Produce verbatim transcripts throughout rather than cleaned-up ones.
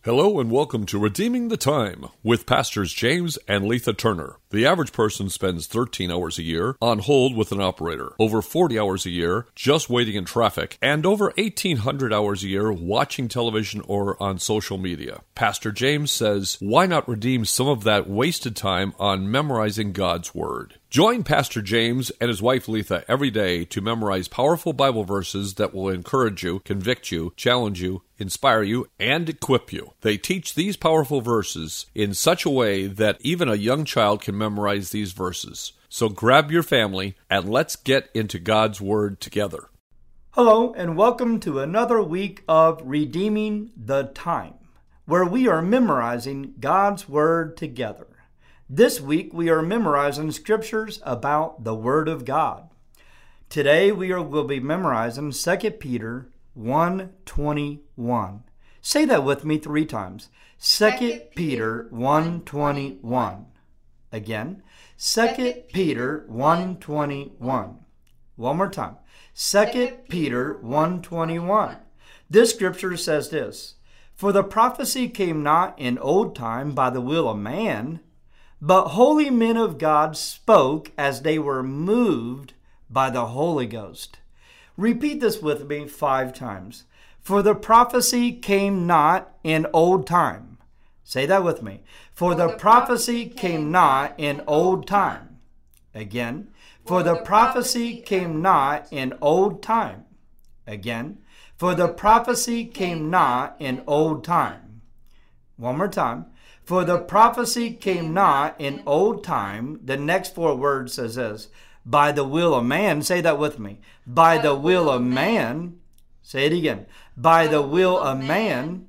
Hello and welcome to Redeeming the Time with Pastors James and Letha Turner. The average person spends thirteen hours a year on hold with an operator, over forty hours a year just waiting in traffic, and over eighteen hundred hours a year watching television or on social media. Pastor James says, why not redeem some of that wasted time on memorizing God's Word? Join Pastor James and his wife Letha every day to memorize powerful Bible verses that will encourage you, convict you, challenge you, inspire you, and equip you. They teach these powerful verses in such a way that even a young child can memorize these verses. So grab your family and let's get into God's Word together. Hello and welcome to another week of Redeeming the Time, where we are memorizing God's Word together. This week we are memorizing scriptures about the Word of God. Today we are, will be memorizing Second Peter one twenty-one. Say that with me three times. Second Peter one twenty-one. Again, Second Peter one twenty-one. One more time. Second Peter one twenty-one. This scripture says this: For the prophecy came not in old time by the will of man, but holy men of God spoke as they were moved by the Holy Ghost. Repeat this with me five times. For the prophecy came not in old time. Say that with me. For the prophecy came not in old time. Again. For the prophecy came not in old time. Again. For the prophecy came not in old time. One more time. For the prophecy came not in old time. The next four words says this: by the will of man. Say that with me. By the will of man. Say it again. By the will of man.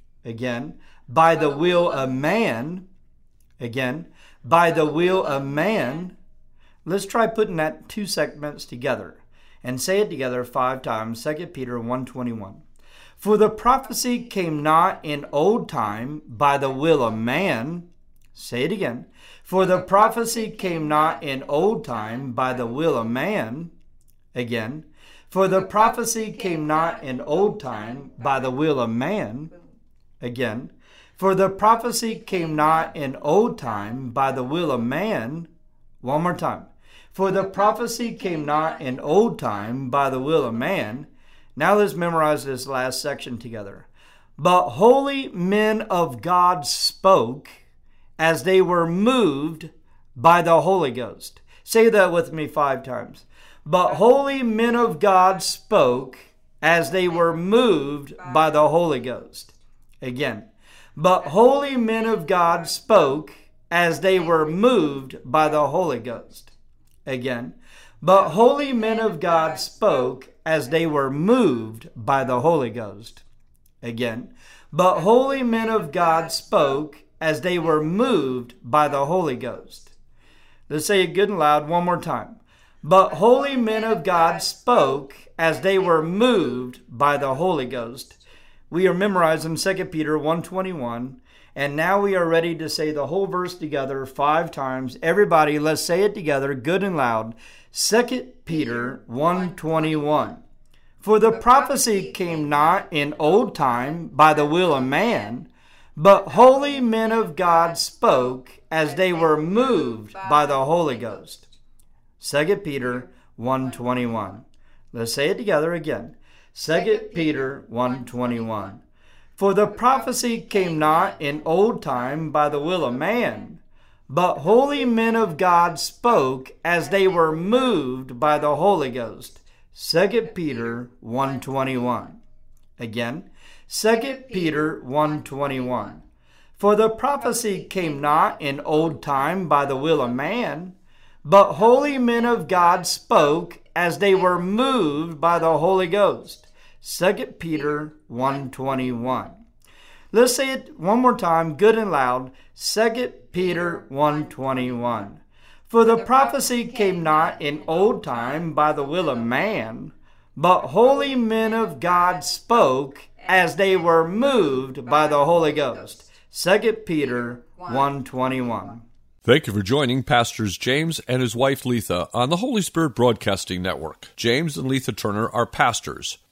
Again. By the will of man. Again. By the will of man. Let's try putting that two segments together and say it together five times. Second Peter one twenty-one. For the prophecy came not in old time by the will of man. Say it again. For the prophecy came not in old time by the will of man. Again. For the prophecy came not in old time by the will of man. Again. For the prophecy came not in old time by the will of man. One more time. For the prophecy came not in old time by the will of man. Now let's memorize this last section together. But holy men of God spoke as they were moved by the Holy Ghost. Say that with me five times. But holy men of God spoke as they were moved by the Holy Ghost. Again. But holy men of God spoke as they were moved by the Holy Ghost. Again. But holy men of God spoke as they were moved by the Holy Ghost. Again. But holy men of God spoke as they were moved by the Holy Ghost. Let's say it good and loud one more time. But holy men of God spoke as they were moved by the Holy Ghost. We are memorizing Second Peter one twenty-one. And now we are ready to say the whole verse together five times. Everybody, let's say it together, good and loud. Second Peter one twenty-one. For the prophecy came not in old time by the will of man, but holy men of God spoke as they were moved by the Holy Ghost. Second Peter one twenty-one. Let's say it together again. Second Peter one twenty-one. For the prophecy came not in old time by the will of man, but holy men of God spoke as they were moved by the Holy Ghost. Second Peter one twenty-one. Again, Second Peter one twenty-one. For the prophecy came not in old time by the will of man, but holy men of God spoke as they were moved by the Holy Ghost. Second Peter one twenty-one. Let's say it one more time, good and loud. Second Peter one twenty-one. For the prophecy came not in old time by the will of man, but holy men of God spoke as they were moved by the Holy Ghost. Second Peter one twenty-one. Thank you for joining Pastors James and his wife Letha on the Holy Spirit Broadcasting Network. James and Letha Turner are pastors.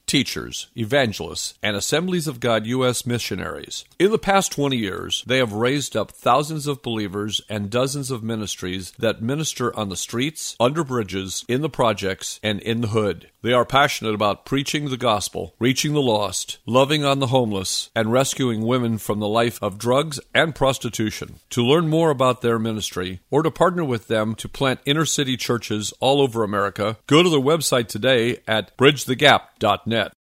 teachers, evangelists, and Assemblies of God U S missionaries. In the past twenty years, they have raised up thousands of believers and dozens of ministries that minister on the streets, under bridges, in the projects, and in the hood. They are passionate about preaching the gospel, reaching the lost, loving on the homeless, and rescuing women from the life of drugs and prostitution. To learn more about their ministry, or to partner with them to plant inner-city churches all over America, go to their website today at bridge the gap dot net.